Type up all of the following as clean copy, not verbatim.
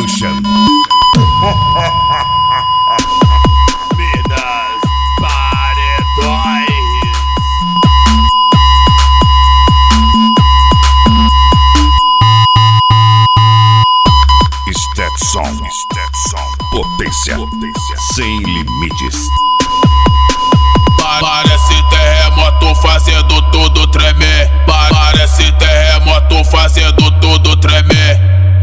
Revolution. Minas Paredões. Stetson, potência sem limites. Parece terremoto fazendo tudo tremer. Parece terremoto fazendo tudo tremer.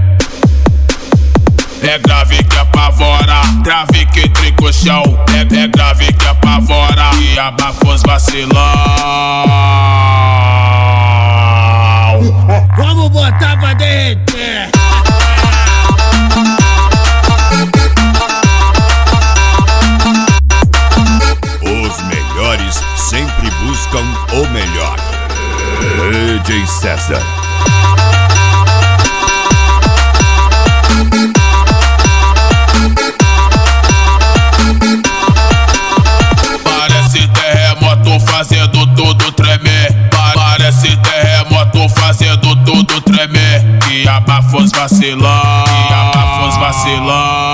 É grave que apavora, grave que trinca o chão. É grave que apavora e abafa os vacilão. Vamos botar pra derreter. Os melhores sempre buscam o melhor. DJ César. Parece terremoto fazendo tudo tremer. Parece terremoto fazendo tudo tremer. E abafa os vacilão, e abafa os vacilão.